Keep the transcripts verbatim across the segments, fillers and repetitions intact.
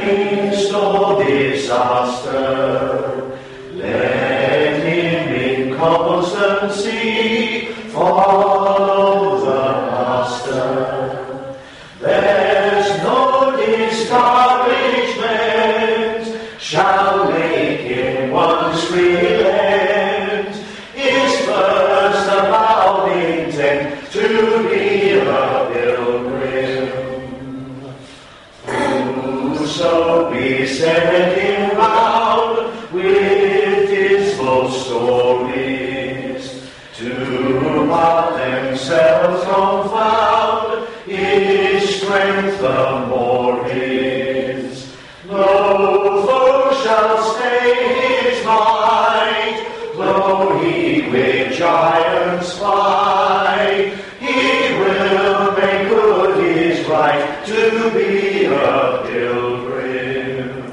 midst of disaster, let him in constancy follow the Master. There's no discouragement shall make him once relent. His first avowed intent to be a pilgrim. Whoso beset him round with dismal stories, to what themselves confound, his strength the more is. No foe shall stay his might, though he with giants fight. He will make good his right to be a pilgrim.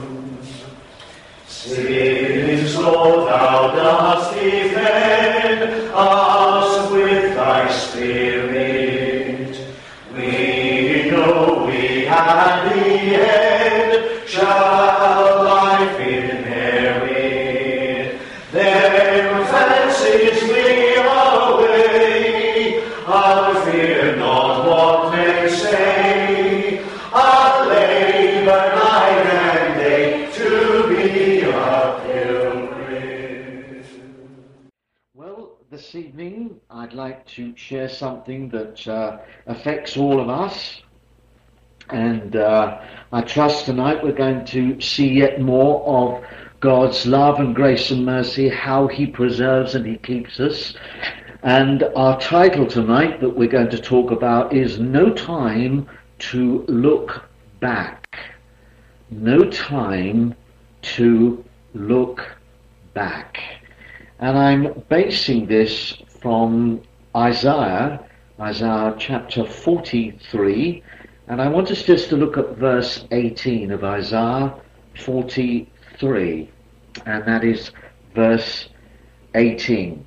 Since, Lord, thou dost defend us with thy Spirit, we know we at the end shall life inherit. Then fancies flee away, I'll fear not what men say. I'll labor night and day to be a pilgrim. Well, this evening I'd like to share something that uh, affects all of us, and uh, I trust tonight we're going to see yet more of God's love and grace and mercy, how he preserves and he keeps us. And our title tonight that we're going to talk about is No Time to Look Back. No time to look back. And I'm basing this from Isaiah, Isaiah chapter forty-three, and I want us just to look at verse eighteen of Isaiah forty-three, and that is verse eighteen.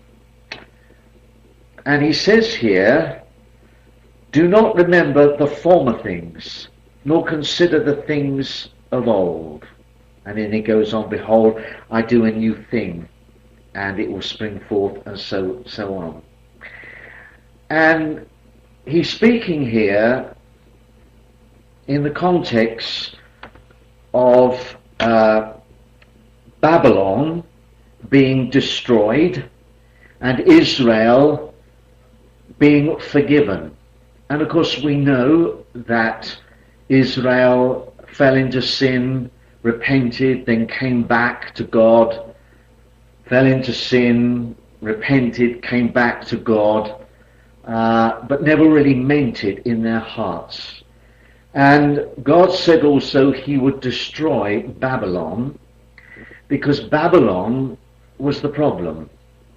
And he says here, do not remember the former things, nor consider the things of old. And then he goes on, behold, I do a new thing, and it will spring forth, and so so on. And he's speaking here in the context of uh, Babylon being destroyed and Israel being forgiven. And of course we know that Israel fell into sin, repented, then came back to God, fell into sin, repented, came back to God, uh, but never really meant it in their hearts. And God said also he would destroy Babylon, because Babylon was the problem.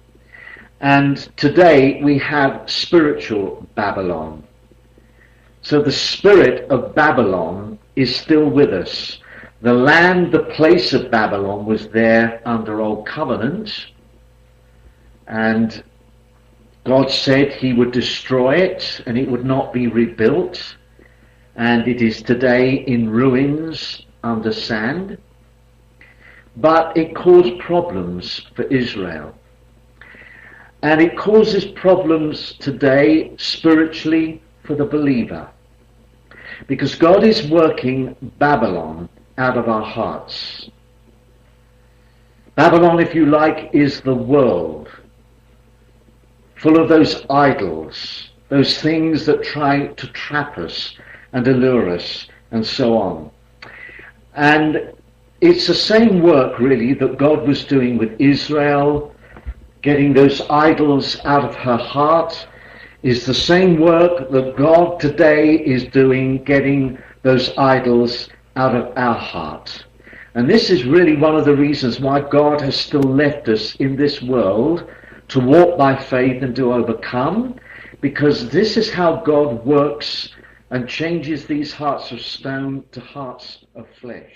And today we have spiritual Babylon. So the spirit of Babylon is still with us. The land, the place of Babylon was there under Old Covenant, and God said he would destroy it and it would not be rebuilt, and it is today in ruins under sand. But it caused problems for Israel, and it causes problems today spiritually for the believer, because God is working Babylon out of our hearts. Babylon, if you like, is the world, full of those idols, those things that try to trap us and allure us, and so on. And it's the same work, really, that God was doing with Israel, getting those idols out of her heart, is the same work that God today is doing, getting those idols out of our heart. And this is really one of the reasons why God has still left us in this world, to walk by faith and to overcome, because this is how God works and changes these hearts of stone to hearts of flesh.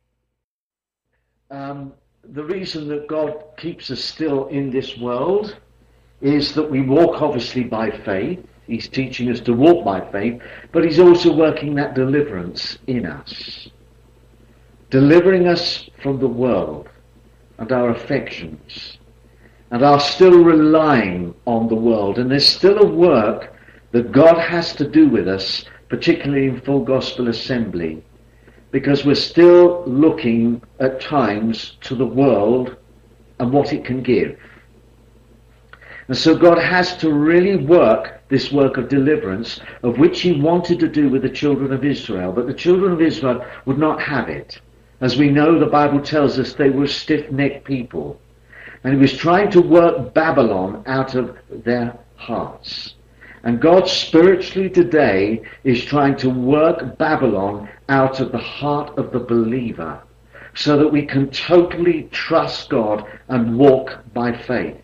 Um, the reason that God keeps us still in this world is that we walk obviously by faith. He's teaching us to walk by faith, but he's also working that deliverance in us. delivering us from the world and our affections, and are still relying on the world. And there's still a work that God has to do with us, particularly in Full Gospel Assembly, because we're still looking at times to the world and what it can give. And so God has to really work this work of deliverance, of which he wanted to do with the children of Israel. But the children of Israel would not have it. As we know, the Bible tells us they were stiff-necked people. And he was trying to work Babylon out of their hearts. And God spiritually today is trying to work Babylon out of the heart of the believer, so that we can totally trust God and walk by faith.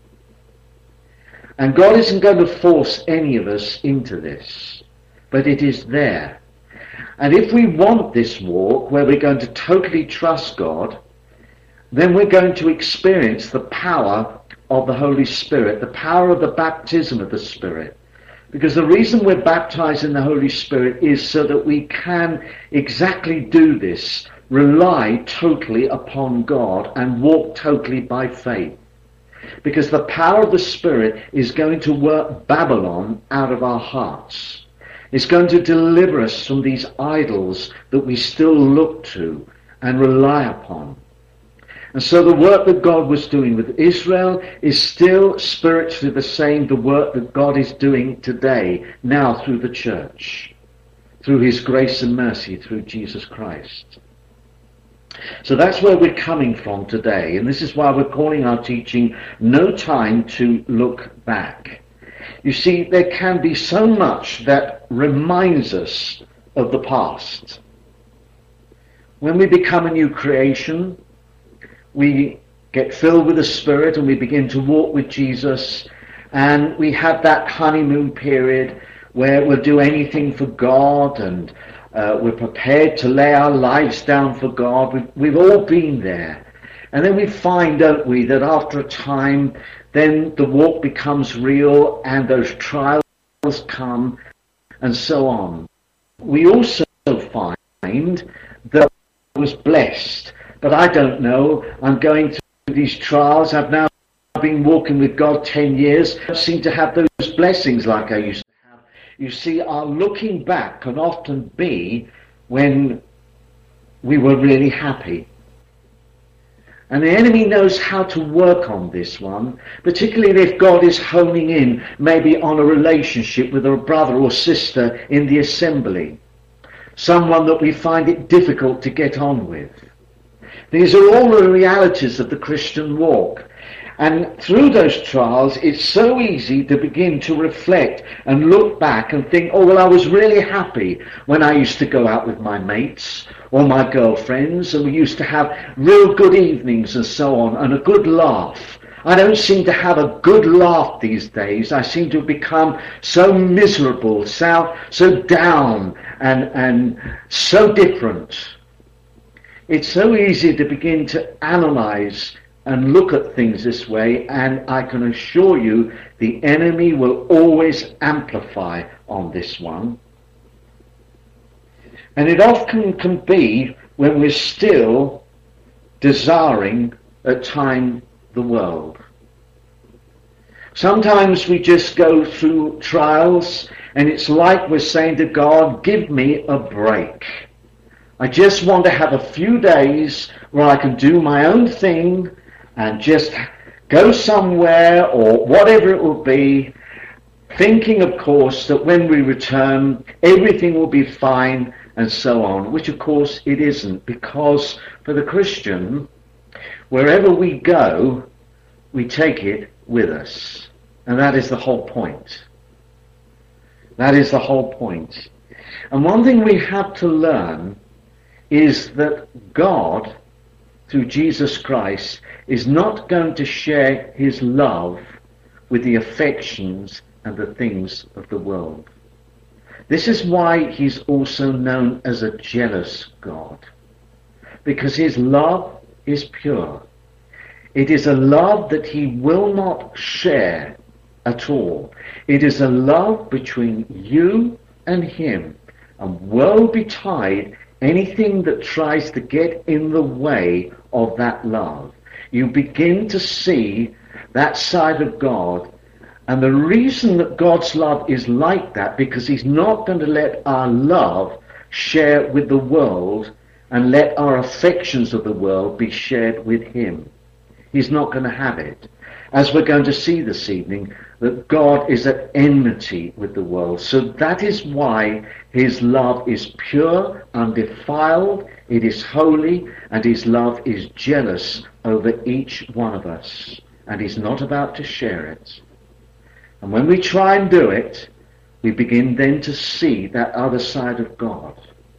And God isn't going to force any of us into this, but it is there. And if we want this walk where we're going to totally trust God, then we're going to experience the power of the Holy Spirit, the power of the baptism of the Spirit. Because the reason we're baptized in the Holy Spirit is so that we can exactly do this, rely totally upon God and walk totally by faith. Because the power of the Spirit is going to work Babylon out of our hearts. It's going to deliver us from these idols that we still look to and rely upon. And so the work that God was doing with Israel is still spiritually the same, the work that God is doing today, now through the church, through his grace and mercy, through Jesus Christ. So that's where we're coming from today, and this is why we're calling our teaching No Time to Look Back. You see, there can be so much that reminds us of the past. When we become a new creation, we get filled with the Spirit and we begin to walk with Jesus, and we have that honeymoon period where we'll do anything for God, and uh, we're prepared to lay our lives down for God. We've, we've all been there. And then we find, don't we, that after a time, then the walk becomes real and those trials come and so on. We also find that I was blessed. But I don't know, I'm going through these trials. I've now been walking with God ten years. I don't seem to have those blessings like I used to have. You see, our looking back can often be when we were really happy. And the enemy knows how to work on this one, particularly if God is honing in maybe on a relationship with a brother or sister in the assembly, someone that we find it difficult to get on with. These are all the realities of the Christian walk. And through those trials, it's so easy to begin to reflect and look back and think, oh, well, I was really happy when I used to go out with my mates or my girlfriends, and we used to have real good evenings and so on, and a good laugh. I don't seem to have a good laugh these days. I seem to have become so miserable, so, so down, and, and so different. It's so easy to begin to analyze and look at things this way, and I can assure you the enemy will always amplify on this one. And it often can be when we're still desiring at time the world. Sometimes we just go through trials and it's like we're saying to God, give me a break. I just want to have a few days where I can do my own thing and just go somewhere or whatever it will be, thinking, of course, that when we return, everything will be fine and so on, which, of course, it isn't, because for the Christian, wherever we go, we take it with us. And that is the whole point. That is the whole point. And one thing we have to learn is that God, through Jesus Christ, is not going to share his love with the affections and the things of the world. This is why he's also known as a jealous God, because his love is pure. It is a love that he will not share at all. It is a love between you and him, and woe betide anything that tries to get in the way of that love, you begin to see that side of God. And the reason that God's love is like that, because he's not going to let our love share with the world and let our affections of the world be shared with him. He's not going to have it. As we're going to see this evening, that God is at enmity with the world. So that is why his love is pure, undefiled, it is holy, and his love is jealous over each one of us. And he's not about to share it. And when we try and do it, we begin then to see that other side of God.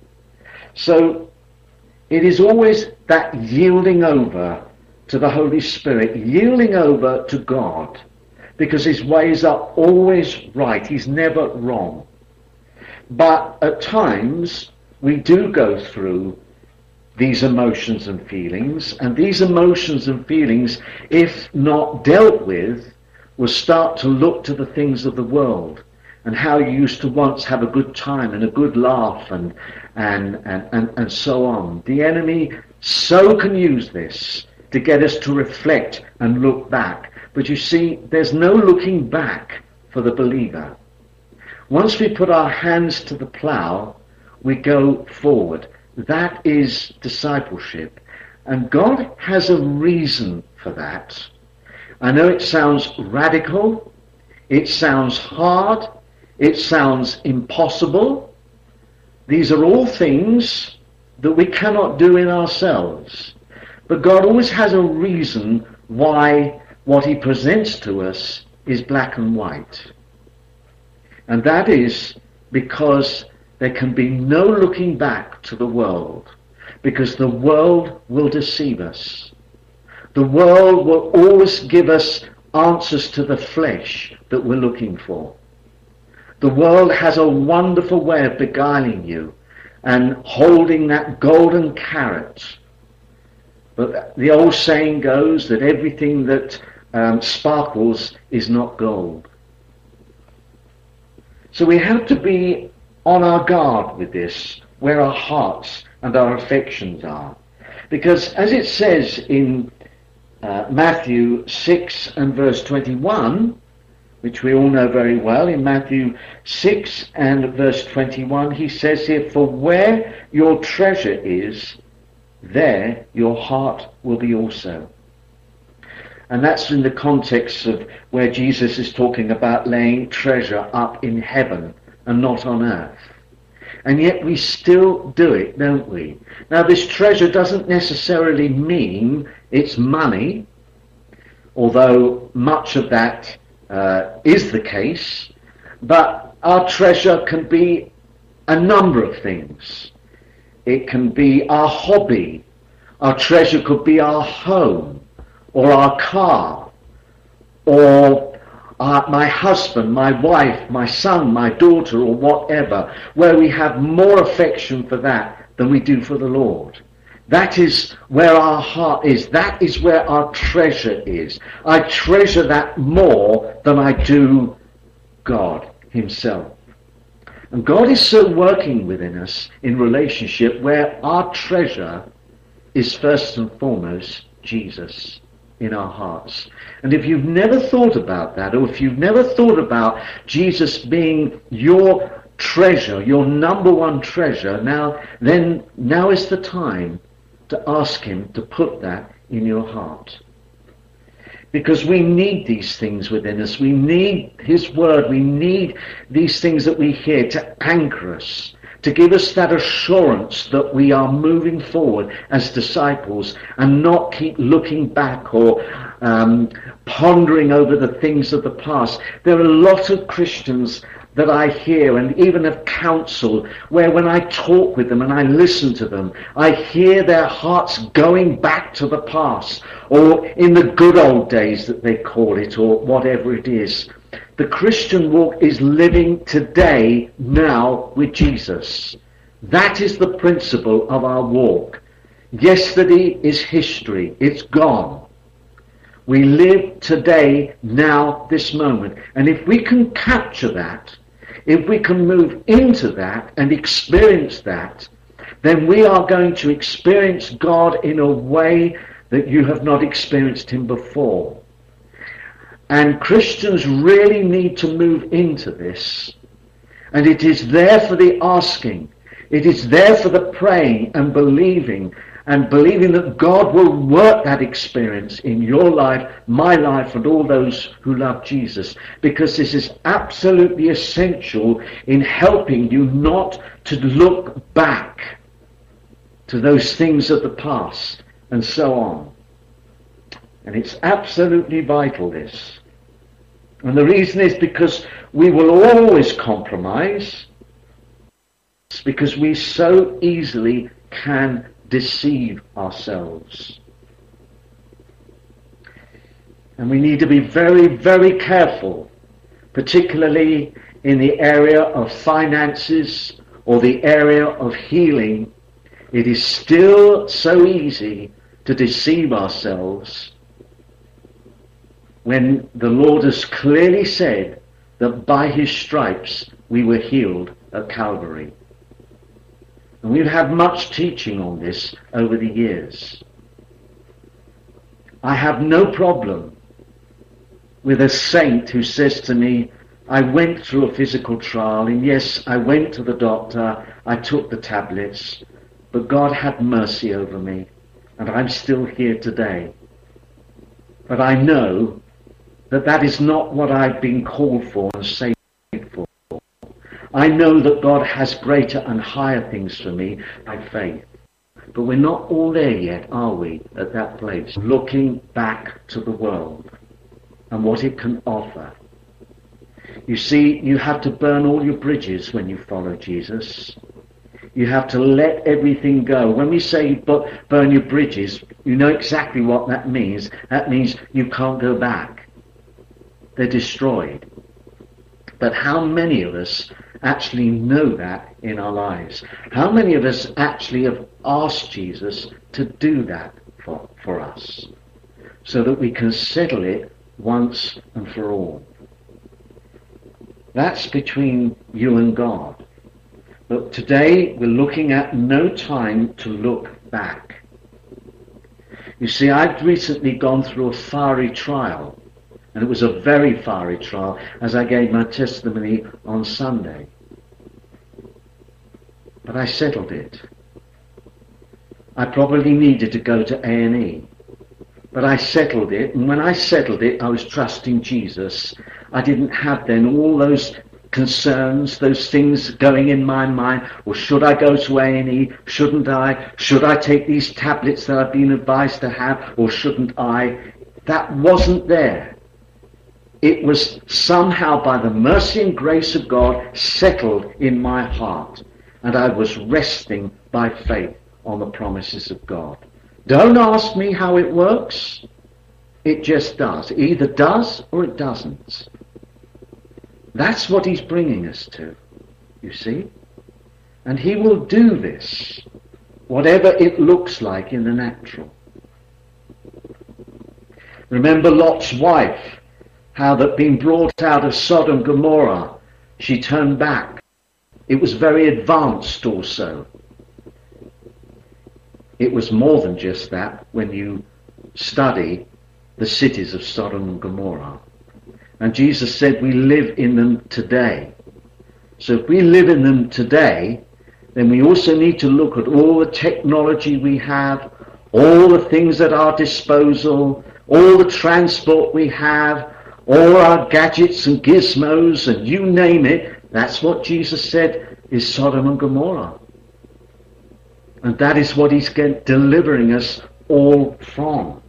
So it is always that yielding over to the Holy Spirit, yielding over to God, because his ways are always right. He's never wrong. But at times we do go through these emotions and feelings, and these emotions and feelings, if not dealt with, will start to look to the things of the world and how you used to once have a good time and a good laugh and and and, and, and so on. The enemy so can use this to get us to reflect and look back. But you see, there's no looking back for the believer. Once we put our hands to the plough, we go forward. That is discipleship. And God has a reason for that. I know it sounds radical, it sounds hard, it sounds impossible. These are all things that we cannot do in ourselves. But God always has a reason why what he presents to us is black and white. And that is because there can be no looking back to the world, because the world will deceive us. The world will always give us answers to the flesh that we're looking for. The world has a wonderful way of beguiling you and holding that golden carrot. But the old saying goes that everything that um, sparkles is not gold. So we have to be on our guard with this, where our hearts and our affections are. Because as it says in uh, Matthew six and verse twenty-one, which we all know very well, in Matthew six and verse twenty-one, he says here, "For where your treasure is, there your heart will be also." And that's in the context of where Jesus is talking about laying treasure up in heaven and not on earth. And yet we still do it, don't we? Now this treasure doesn't necessarily mean it's money, although much of that uh, is the case, but our treasure can be a number of things. It can be our hobby. Our treasure could be our home, or our car, or uh, my husband, my wife, my son, my daughter, or whatever, where we have more affection for that than we do for the Lord. That is where our heart is. That is where our treasure is. I treasure that more than I do God himself. And God is so working within us in relationship where our treasure is first and foremost Jesus in our hearts. And if you've never thought about that, or if you've never thought about Jesus being your treasure, your number one treasure, now then now is the time to ask him to put that in your heart. Because we need these things within us. We need his word. We need these things that we hear to anchor us, to give us that assurance that we are moving forward as disciples and not keep looking back or um, pondering over the things of the past. There are a lot of Christians that I hear and even have counsel where when I talk with them and I listen to them, I hear their hearts going back to the past, or in the good old days that they call it, or whatever it is. The Christian walk is living today, now, with Jesus. That is the principle of our walk. Yesterday is history. It's gone. We live today, now, this moment. And if we can capture that, if we can move into that and experience that, then we are going to experience God in a way that you have not experienced him before. And Christians really need to move into this. And it is there for the asking. It is there for the praying and believing, and believing that God will work that experience in your life, my life, and all those who love Jesus. Because this is absolutely essential in helping you not to look back to those things of the past and so on. And it's absolutely vital, this. And the reason is because we will always compromise, it's because we so easily can deceive ourselves. And we need to be very, very careful, particularly in the area of finances or the area of healing. It is still so easy to deceive ourselves when the Lord has clearly said that by his stripes we were healed at Calvary. And we've had much teaching on this over the years. I have no problem with a saint who says to me, I went through a physical trial, and yes, I went to the doctor, I took the tablets, but God had mercy over me, and I'm still here today. But I know that that is not what I've been called for and saved for. I know that God has greater and higher things for me by faith. But we're not all there yet, are we, at that place? Looking back to the world and what it can offer. You see, you have to burn all your bridges when you follow Jesus. You have to let everything go. When we say burn your bridges, you know exactly what that means. That means you can't go back. They're destroyed. But how many of us actually know that in our lives? How many of us actually have asked Jesus to do that for, for us, so that we can settle it once and for all? That's between you and God. But today we're looking at no time to look back. You see, I've recently gone through a fiery trial. And it was a very fiery trial, as I gave my testimony on Sunday. But I settled it. I probably needed to go to A and E. But I settled it, and when I settled it, I was trusting Jesus. I didn't have then all those concerns, those things going in my mind. Well, should I go to A and E? Shouldn't I? Should I take these tablets that I've been advised to have, or shouldn't I? That wasn't there. It was somehow by the mercy and grace of God settled in my heart, and I was resting by faith on the promises of God. Don't ask me how it works. It just does. It either does or it doesn't. That's what he's bringing us to, you see. And he will do this, whatever it looks like in the natural. Remember Lot's wife, how that being brought out of Sodom and Gomorrah, she turned back. It was very advanced also. It was more than just that when you study the cities of Sodom and Gomorrah. And Jesus said we live in them today. So if we live in them today, then we also need to look at all the technology we have, all the things at our disposal, all the transport we have, all our gadgets and gizmos, and you name it. That's what Jesus said is Sodom and Gomorrah. And that is what he's delivering us all from.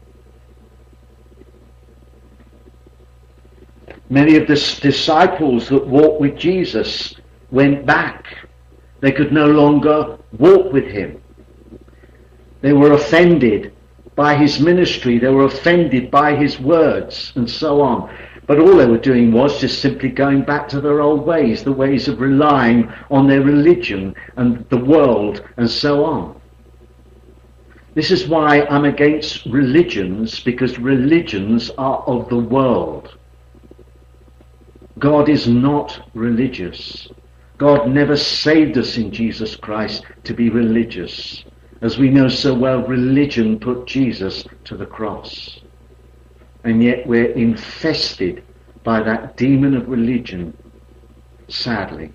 Many of the disciples that walked with Jesus went back. They could no longer walk with him. They were offended by his ministry. They were offended by his words and so on. But all they were doing was just simply going back to their old ways, the ways of relying on their religion and the world and so on. This is why I'm against religions, because religions are of the world. God is not religious. God never saved us in Jesus Christ to be religious. As we know so well, religion put Jesus to the cross. And yet we're infested by that demon of religion, sadly.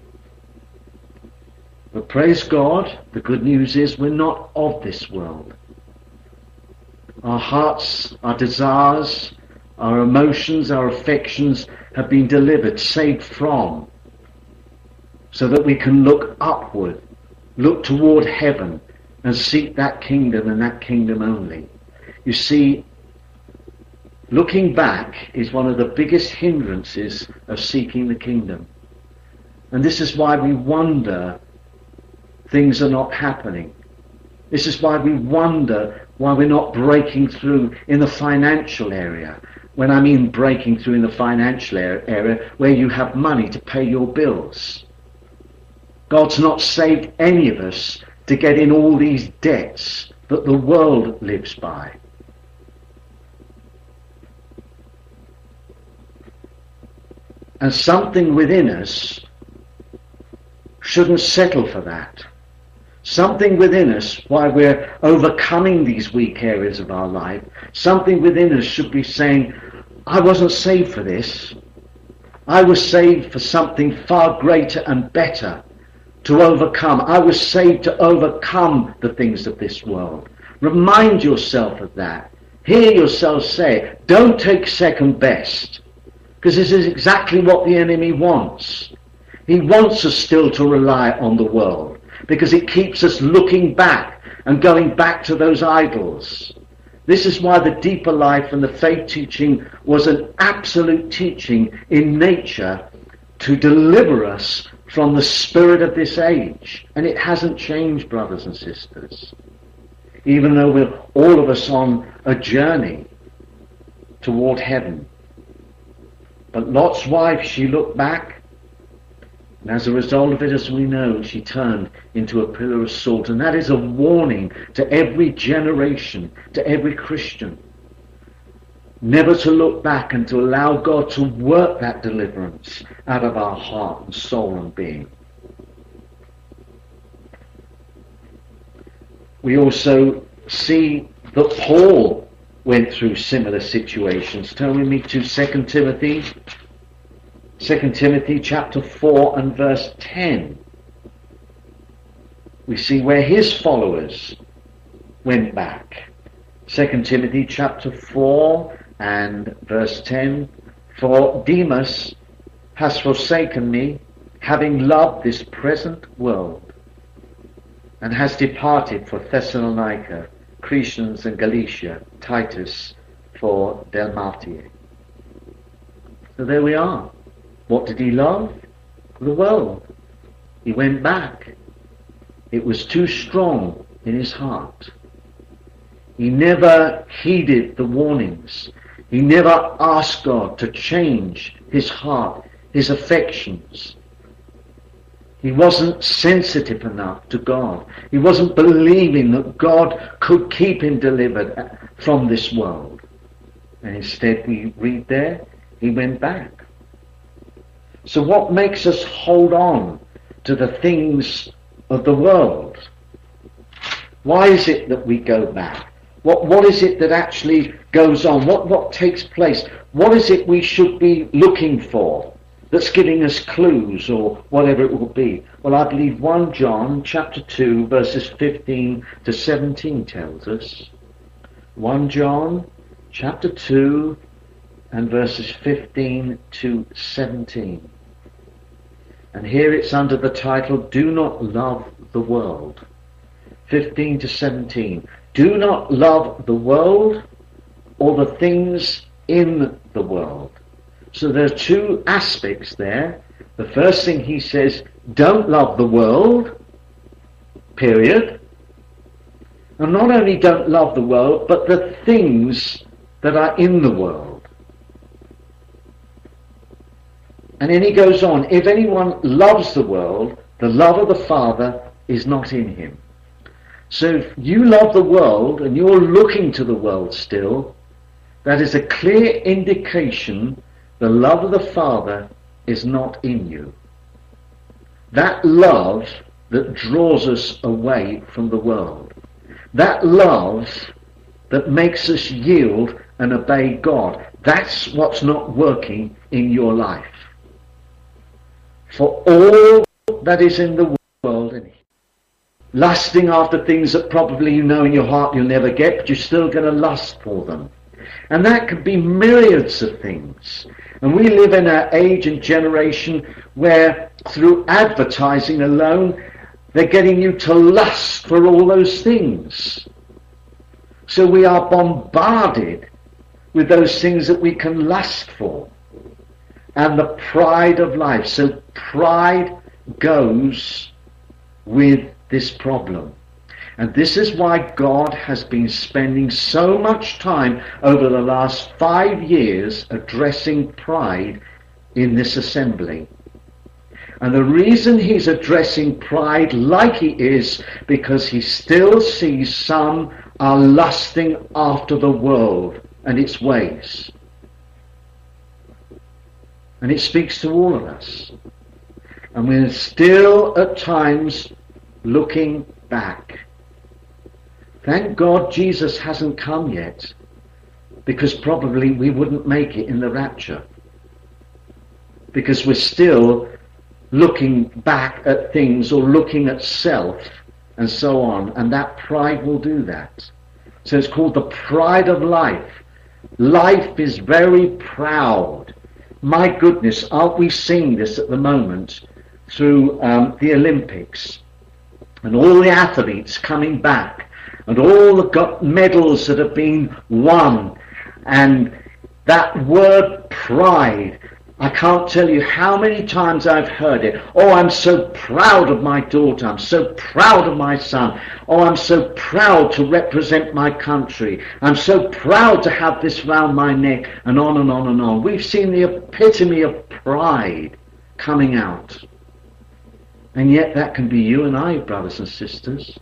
But praise God, the good news is we're not of this world. Our hearts, our desires, our emotions, our affections have been delivered, saved from, so that we can look upward, look toward heaven, and seek that kingdom and that kingdom only. You see, looking back is one of the biggest hindrances of seeking the kingdom. And this is why we wonder things are not happening. This is why we wonder why we're not breaking through in the financial area. When I mean breaking through in the financial area, where you have money to pay your bills. God's not saved any of us to get in all these debts that the world lives by. And something within us shouldn't settle for that. Something within us, while we're overcoming these weak areas of our life, something within us should be saying, I wasn't saved for this. I was saved for something far greater and better to overcome. I was saved to overcome the things of this world. Remind yourself of that. Hear yourself say, don't take second best. Because this is exactly what the enemy wants. He wants us still to rely on the world, because it keeps us looking back and going back to those idols. This is why the deeper life and the faith teaching was an absolute teaching in nature to deliver us from the spirit of this age. And it hasn't changed, brothers and sisters. Even though we're all of us on a journey toward heaven. But Lot's wife, she looked back, and as a result of it, as we know, she turned into a pillar of salt. And that is a warning to every generation, to every Christian. Never to look back and to allow God to work that deliverance out of our heart and soul and being. We also see that Paul went through similar situations. Turn with me to Second Timothy. Second Timothy chapter four and verse ten. We see where his followers went back. Second Timothy chapter four and verse ten. For Demas has forsaken me, having loved this present world, and has departed for Thessalonica, Crescens and Galatia, Titus for Dalmatia. So there we are. What did he love? The world. He went back. It was too strong in his heart. He never heeded the warnings. He never asked God to change his heart, his affections. He wasn't sensitive enough to God. He wasn't believing that God could keep him delivered from this world. And instead, we read there, he went back. So what makes us hold on to the things of the world? Why is it that we go back? What what is it that actually goes on? What what takes place? What is it we should be looking for that's giving us clues or whatever it will be? Well, I believe First John chapter two verses fifteen to seventeen tells us. First John chapter two and verses fifteen to seventeen. And here it's under the title, Do Not Love the World. fifteen to seventeen. Do not love the world or the things in the world. So there are two aspects there. The first thing he says, don't love the world, period. And not only don't love the world, but the things that are in the world. And then he goes on, if anyone loves the world, the love of the Father is not in him. So if you love the world and you're looking to the world still, that is a clear indication the love of the Father is not in you. that love that draws us away from the world, that love that makes us yield and obey God. That's what's not working in your life. For all that is in the world, lusting after things that probably you know in your heart you'll never get, but you're still going to lust for them. And that could be myriads of things. And we live in an age and generation where through advertising alone, they're getting you to lust for all those things. So we are bombarded with those things that we can lust for. And the pride of life. So pride goes with this problem. And this is why God has been spending so much time over the last five years addressing pride in this assembly. And the reason he's addressing pride like he is, because he still sees some are lusting after the world and its ways. And it speaks to all of us. And we're still at times looking back. Thank God Jesus hasn't come yet, because probably we wouldn't make it in the rapture. Because we're still looking back at things or looking at self and so on, and that pride will do that. So it's called the pride of life. Life is very proud. My goodness, aren't we seeing this at the moment through um, the Olympics and all the athletes coming back and all the got medals that have been won, and that word pride, I can't tell you how many times I've heard it. Oh, I'm so proud of my daughter. I'm so proud of my son. Oh, I'm so proud to represent my country. I'm so proud to have this round my neck, and on and on and on. We've seen the epitome of pride coming out. And yet that can be you and I, brothers and sisters.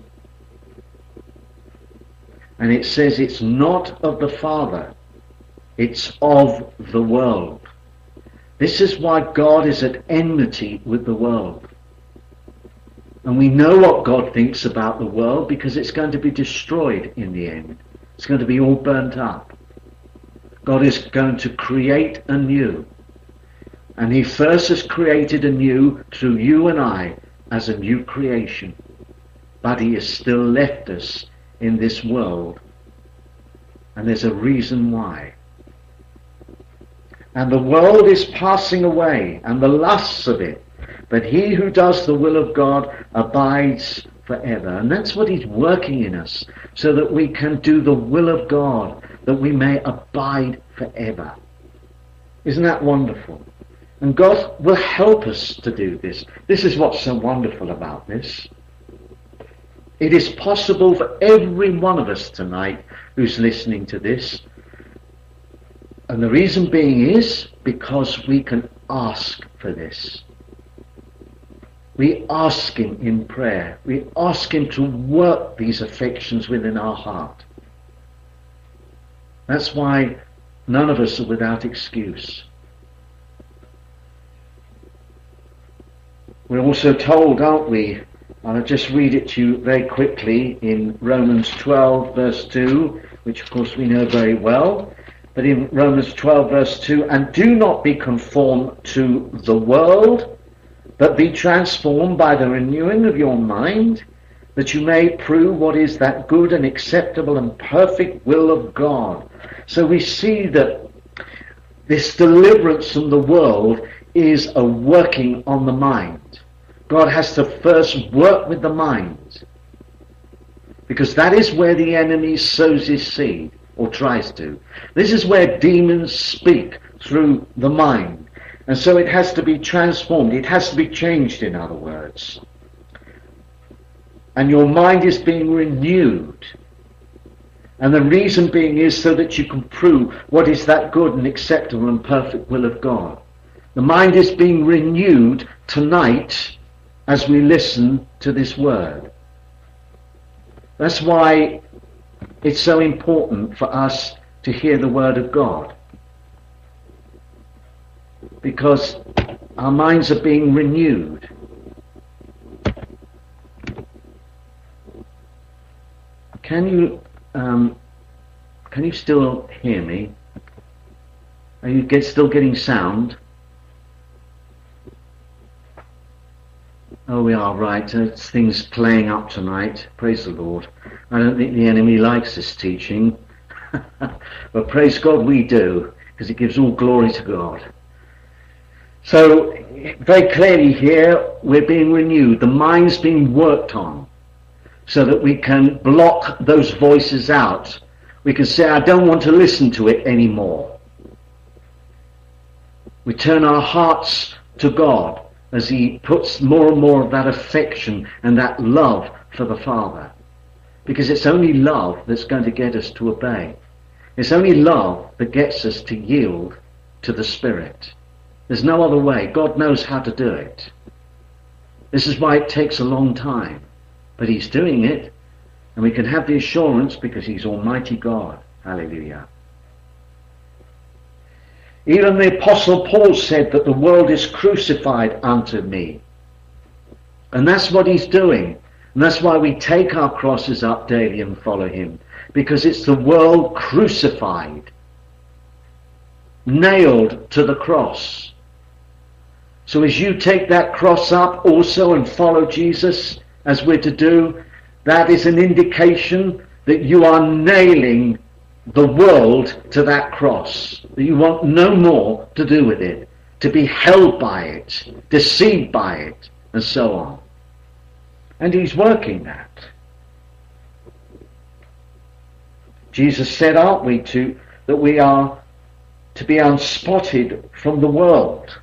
And it says it's not of the Father. It's of the world. This is why God is at enmity with the world. And we know what God thinks about the world, because it's going to be destroyed in the end. It's going to be all burnt up. God is going to create anew. And he first has created anew through you and I as a new creation. But he has still left us in this world. And there's a reason why. And the world is passing away, and the lusts of it. But he who does the will of God abides forever. And that's what he's working in us, so that we can do the will of God, that we may abide forever. Isn't that wonderful? And God will help us to do this. This is what's so wonderful about this. It is possible for every one of us tonight who's listening to this. And the reason being is because we can ask for this. We ask him in prayer. We ask him to work these affections within our heart. That's why none of us are without excuse. We're also told, aren't we? And I'll just read it to you very quickly in Romans twelve verse two, which of course we know very well. But in Romans twelve verse two, and do not be conformed to the world, but be transformed by the renewing of your mind, that you may prove what is that good and acceptable and perfect will of God. So we see that this deliverance from the world is a working on the mind. God has to first work with the mind, because that is where the enemy sows his seed, or tries to. This is where demons speak, through the mind. And so it has to be transformed. It has to be changed, in other words. And your mind is being renewed. And the reason being is so that you can prove what is that good and acceptable and perfect will of God. The mind is being renewed tonight as we listen to this word. That's why it's so important for us to hear the word of God. Because our minds are being renewed. Can you um, can you still hear me? Are you get, still getting sound? Oh, we are, right. There's things playing up tonight. Praise the Lord. I don't think the enemy likes this teaching. But praise God we do, because it gives all glory to God. So, very clearly here, we're being renewed. The mind's being worked on so that we can block those voices out. We can say, I don't want to listen to it anymore. We turn our hearts to God as he puts more and more of that affection and that love for the Father. Because it's only love that's going to get us to obey. It's only love that gets us to yield to the Spirit. There's no other way. God knows how to do it. This is why it takes a long time. But he's doing it, and we can have the assurance because he's Almighty God. Hallelujah. Even the Apostle Paul said that the world is crucified unto me. And that's what he's doing. And that's why we take our crosses up daily and follow him. Because it's the world crucified, nailed to the cross. So as you take that cross up also and follow Jesus, as we're to do, that is an indication that you are nailing the world to that cross. That you want no more to do with it, to be held by it, deceived by it, and so on. And he's working that. Jesus said, aren't we, to that we are to be unspotted from the world.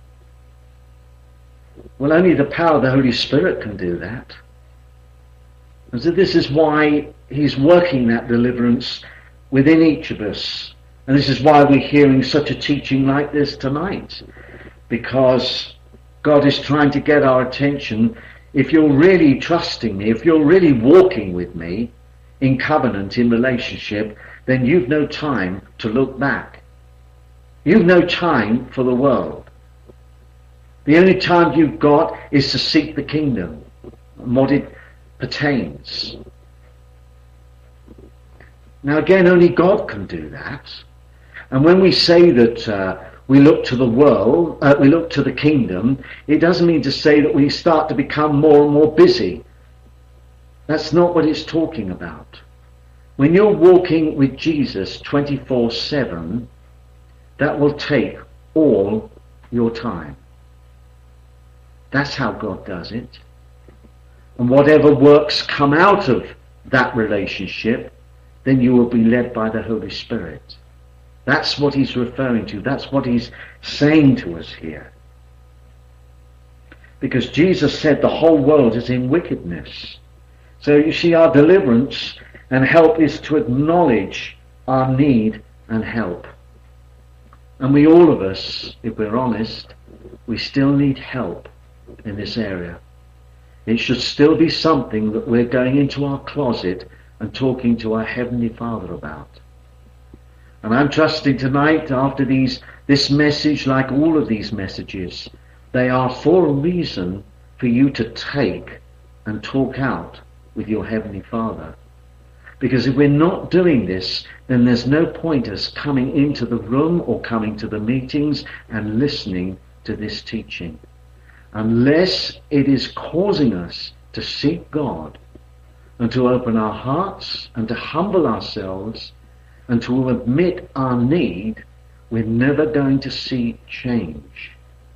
Well, only the power of the Holy Spirit can do that. And so this is why he's working that deliverance within each of us. And this is why we're hearing such a teaching like this tonight. Because God is trying to get our attention. If you're really trusting me, if you're really walking with me in covenant, in relationship, then you've no time to look back. You've no time for the world. The only time you've got is to seek the kingdom and what it pertains. Now again, only God can do that. And when we say that uh, we look to the world, uh, we look to the kingdom, it doesn't mean to say that we start to become more and more busy. That's not what it's talking about. When you're walking with Jesus twenty-four seven, that will take all your time. That's how God does it. And whatever works come out of that relationship, then you will be led by the Holy Spirit. That's what he's referring to. That's what he's saying to us here. Because Jesus said the whole world is in wickedness. So you see, our deliverance and help is to acknowledge our need and help. And we, all of us, if we're honest, we still need help in this area. It should still be something that we're going into our closet and talking to our Heavenly Father about. And I'm trusting tonight, after these this message, like all of these messages, they are for a reason for you to take and talk out with your Heavenly Father. Because if we're not doing this, then there's no point us coming into the room or coming to the meetings and listening to this teaching. Unless it is causing us to seek God and to open our hearts and to humble ourselves and to admit our need, we're never going to see change.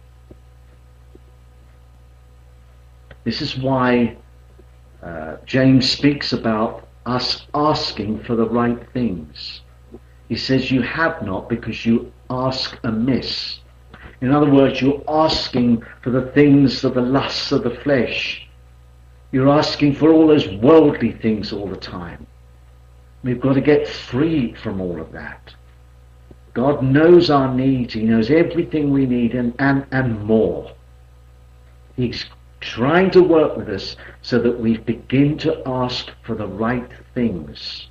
This is why uh, James speaks about us asking for the right things. He says you have not because you ask amiss. In other words, you're asking for the things of the lusts of the flesh. You're asking for all those worldly things all the time. We've got to get free from all of that. God knows our needs. He knows everything we need and, and, and more. He's trying to work with us so that we begin to ask for the right things.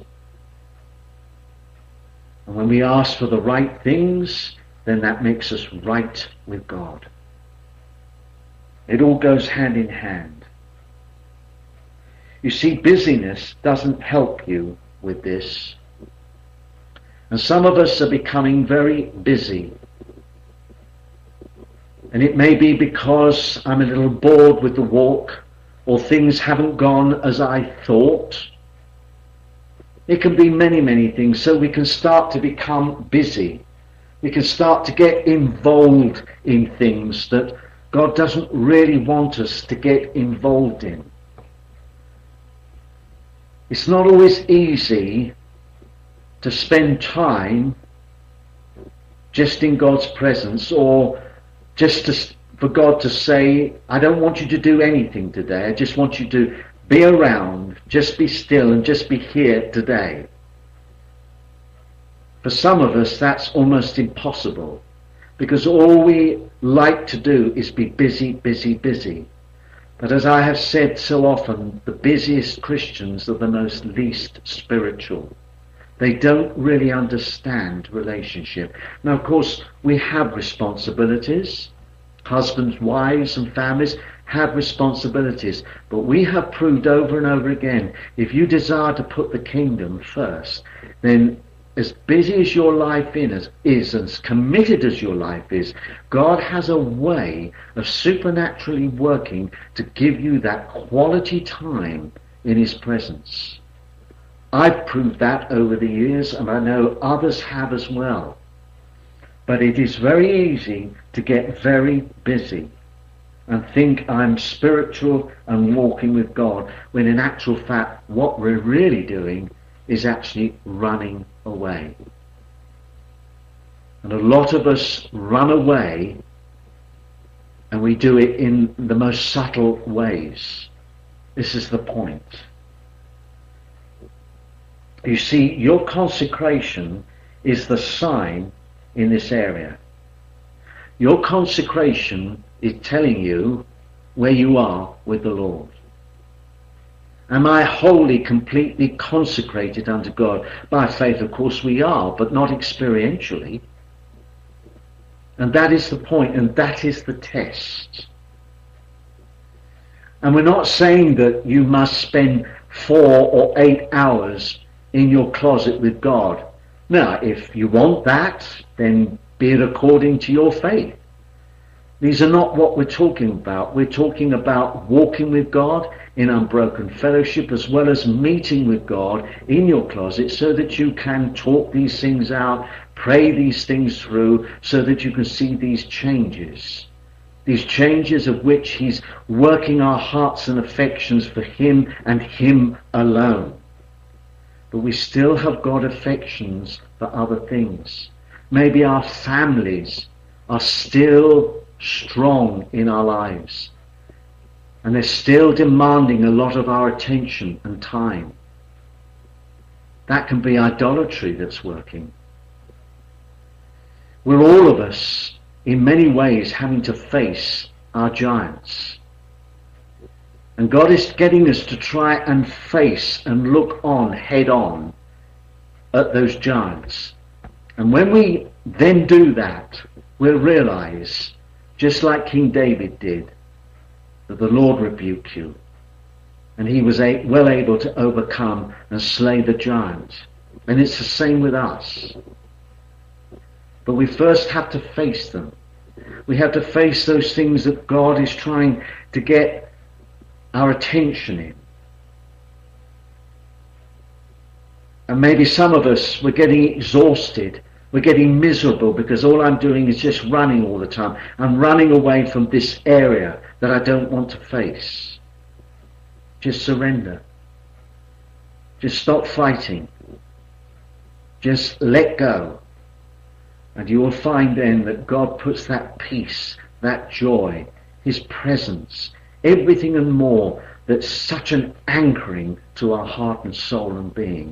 And when we ask for the right things, then that makes us right with God. It all goes hand in hand. You see, busyness doesn't help you with this. And some of us are becoming very busy. And it may be because I'm a little bored with the walk, or things haven't gone as I thought. It can be many, many things. So we can start to become busy. We can start to get involved in things that God doesn't really want us to get involved in. It's not always easy to spend time just in God's presence, or just to, for God to say, I don't want you to do anything today. I just want you to be around, just be still and just be here today. For some of us, that's almost impossible, because all we like to do is be busy, busy, busy. But as I have said so often, the busiest Christians are the most least spiritual. They don't really understand relationship. Now, of course, we have responsibilities. Husbands, wives and families have responsibilities. But we have proved over and over again, if you desire to put the kingdom first, then as busy as your life is, is as committed as your life is, God has a way of supernaturally working to give you that quality time in his presence. I've proved that over the years, and I know others have as well. But it is very easy to get very busy and think I'm spiritual and walking with God, when in actual fact what we're really doing is actually running away. And a lot of us run away, and we do it in the most subtle ways. This is the point. You see, your consecration is the sign in this area. Your consecration is telling you where you are with the Lord. Am I wholly, completely consecrated unto God? By faith, of course, we are, but not experientially. And that is the point, and that is the test. And we're not saying that you must spend four or eight hours in your closet with God. Now, if you want that, then be it according to your faith. These are not what we're talking about. We're talking about walking with God in unbroken fellowship, as well as meeting with God in your closet, so that you can talk these things out, pray these things through, so that you can see these changes. These changes of which he's working our hearts and affections for him and him alone. But we still have got affections for other things. Maybe our families are still strong in our lives, and they're still demanding a lot of our attention and time. That can be idolatry that's working. We're all of us, in many ways, having to face our giants. And God is getting us to try and face and look on, head on, at those giants. And when we then do that, we'll realize, just like King David did, that the Lord rebuked you, and he was a- well able to overcome and slay the giant. And it's the same with us. But we first have to face them. We have to face those things that God is trying to get our attention in. And maybe some of us, we're getting exhausted. We're getting miserable because all I'm doing is just running all the time. I'm running away from this area that I don't want to face. Just surrender. Just stop fighting. Just let go. And you will find then that God puts that peace, that joy, his presence, everything and more, that's such an anchoring to our heart and soul and being.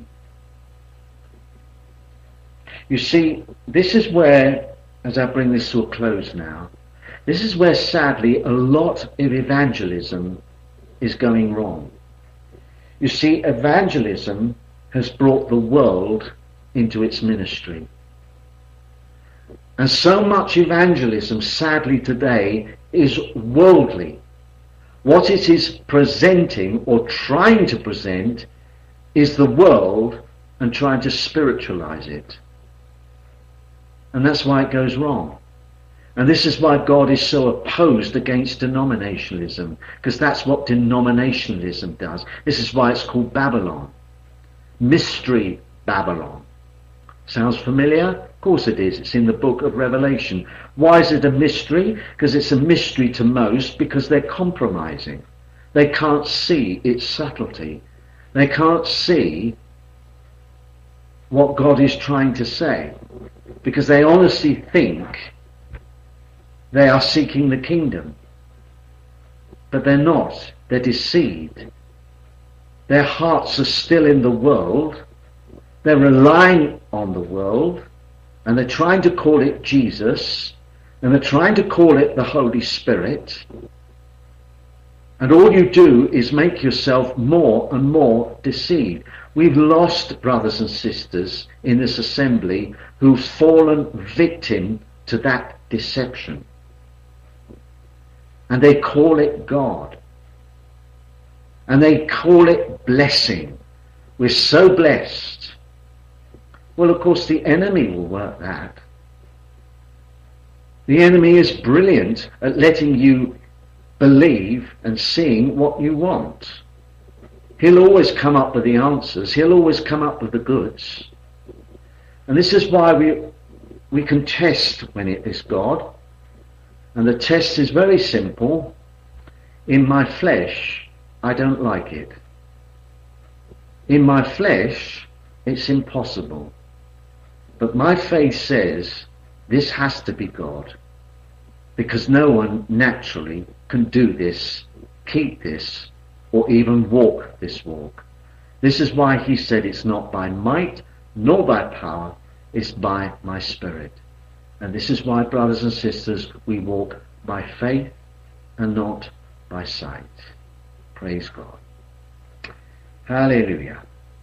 You see, this is where, as I bring this to a close now, this is where sadly a lot of evangelism is going wrong. You see, evangelism has brought the world into its ministry. And so much evangelism, sadly today, is worldly. What it is presenting or trying to present is the world and trying to spiritualize it. And that's why it goes wrong. And this is why God is so opposed against denominationalism, because that's what denominationalism does. This is why it's called Babylon. Mystery Babylon. Sounds familiar? Of course it is. It's in the book of Revelation. Why is it a mystery? Because it's a mystery to most, because they're compromising. They can't see its subtlety. They can't see what God is trying to say, because they honestly think they are seeking the kingdom. But they're not. They're deceived. Their hearts are still in the world. They're relying on the world, and they're trying to call it Jesus, and they're trying to call it the Holy Spirit. And all you do is make yourself more and more deceived. We've lost brothers and sisters in this assembly who've fallen victim to that deception. And they call it God. And they call it blessing. We're so blessed. Well, of course, the enemy will work that. The enemy is brilliant at letting you believe and seeing what you want. He'll always come up with the answers. He'll always come up with the goods. And this is why we we can test when it is God. And the test is very simple. In my flesh, I don't like it. In my flesh, it's impossible. But my faith says this has to be God, because no one naturally can do this, keep this, or even walk this walk. This is why he said it's not by might nor by power, it's by my Spirit. And this is why, brothers and sisters, we walk by faith and not by sight. Praise God. Hallelujah.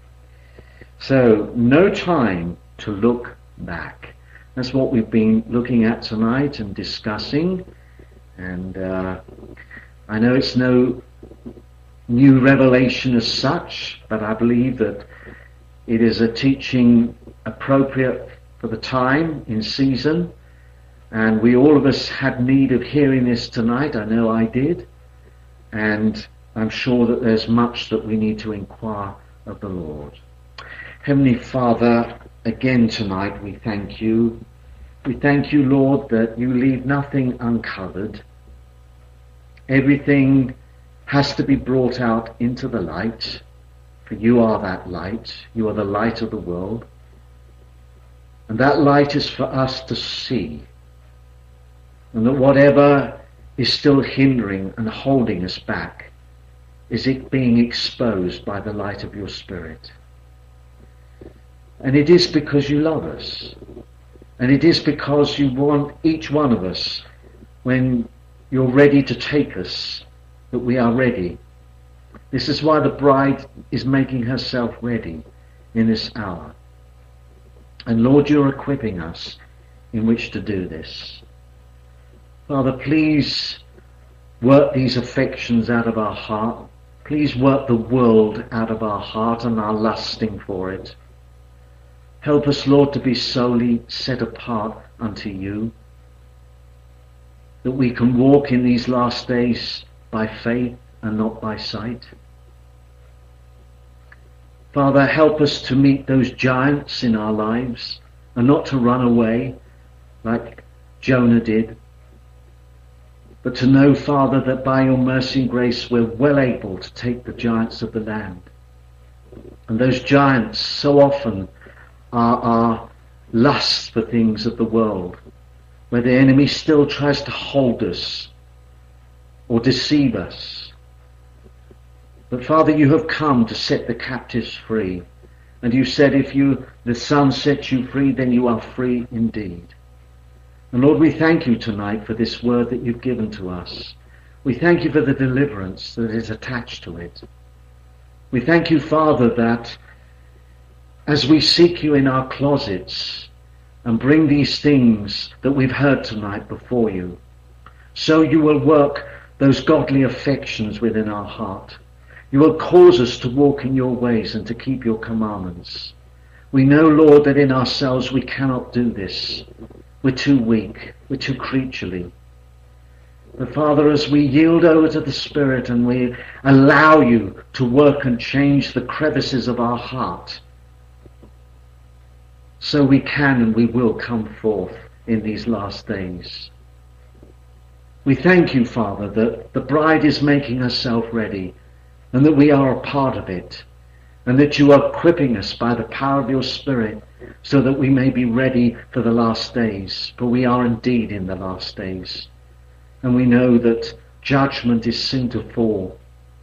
So, no time to look back. That's what we've been looking at tonight and discussing. And uh, I know it's no new revelation as such, but I believe that it is a teaching appropriate for the time in season. And we all of us had need of hearing this tonight. I know I did. And I'm sure that there's much that we need to inquire of the Lord. Heavenly Father, again tonight we thank you. We thank you, Lord, that you leave nothing uncovered. Everything has to be brought out into the light, for you are that light. You are the light of the world. And that light is for us to see. And that whatever is still hindering and holding us back, is it being exposed by the light of your Spirit. And it is because you love us. And it is because you want each one of us, when you're ready to take us, that we are ready. This is why the bride is making herself ready in this hour. And Lord, you're equipping us in which to do this. Father, please work these affections out of our heart. Please work the world out of our heart and our lusting for it. Help us, Lord, to be solely set apart unto you, that we can walk in these last days by faith and not by sight. Father, help us to meet those giants in our lives and not to run away like Jonah did, but to know, Father, that by your mercy and grace we're well able to take the giants of the land. And those giants so often are our lust for things of the world, where the enemy still tries to hold us or deceive us. But Father, you have come to set the captives free. And you said, if you the Son sets you free, then you are free indeed. And Lord, we thank you tonight for this word that you've given to us. We thank you for the deliverance that is attached to it. We thank you, Father, that as we seek you in our closets and bring these things that we've heard tonight before you, so you will work those godly affections within our heart. You will cause us to walk in your ways and to keep your commandments. We know, Lord, that in ourselves we cannot do this. We're too weak. We're too creaturely. But Father, as we yield over to the Spirit and we allow you to work and change the crevices of our heart, so we can and we will come forth in these last days. We thank you, Father, that the bride is making herself ready and that we are a part of it, and that you are equipping us by the power of your Spirit so that we may be ready for the last days. For we are indeed in the last days. And we know that judgment is soon to fall.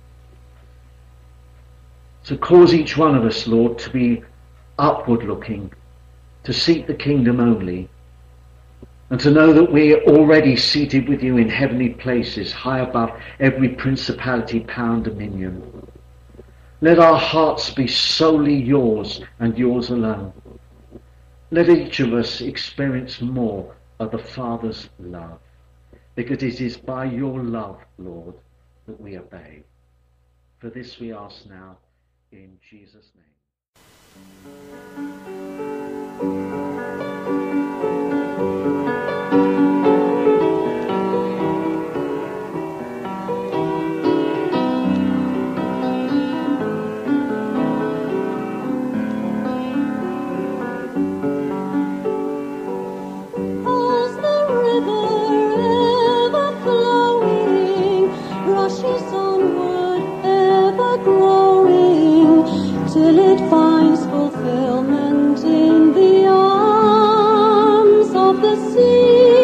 So cause each one of us, Lord, to be upward looking, to seek the kingdom only, and to know that we are already seated with you in heavenly places, high above every principality, power, and dominion. Let our hearts be solely yours and yours alone. Let each of us experience more of the Father's love, because it is by your love, Lord, that we obey. For this we ask now in Jesus' name. Till it finds fulfillment in the arms of the sea.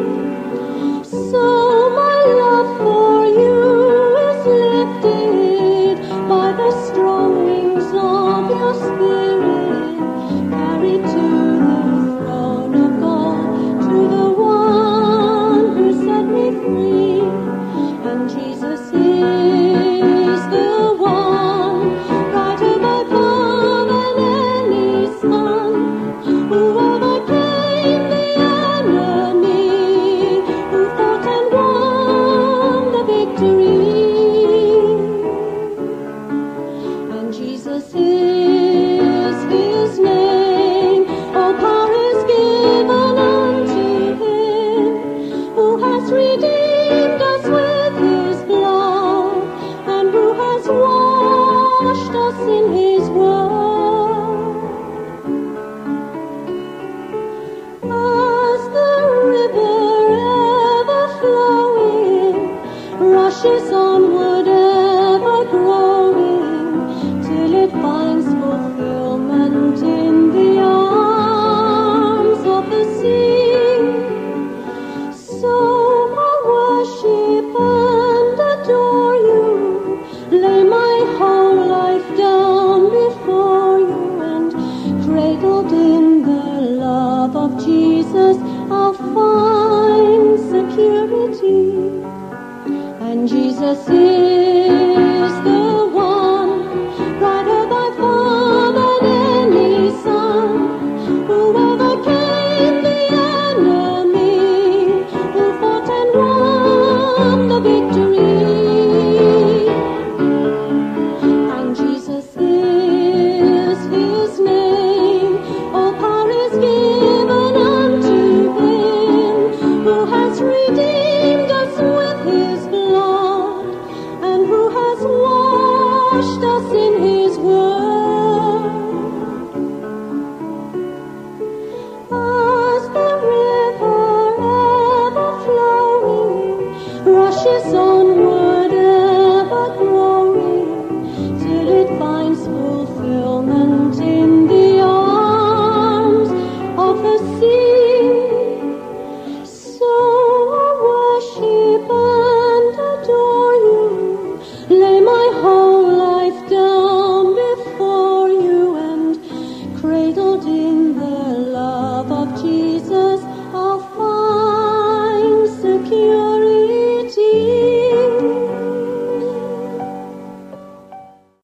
So my love for you is lifted by the strong wings of your Spirit, carried to the throne of God, to the one who set me free. And Jesus is the one, brighter by far than any sun, who overcame the enemy, who fought and won the victory. And Jesus is his name, all power is given unto him, who has redeemed us with his blood, and who has washed us in his word. As the river ever flowing rushes onward, ever growing, till it finds fulfillment in the arms of the sea. So I worship and adore you, lay my whole life down before you, and cradled in the love of Jesus I'll find security. And Jesus is the one, brighter by far than any sun, who overcame the enemy, who fought and won the victory. And Jesus is his name, all power is given unto him, who has redeemed us with his blood, and who has washed us in his word. As the river ever flowing rushes onward, ever growing, till it finds fulfillment in the arms of the sea. So I worship and adore you, lay my whole life down before you, and cradled in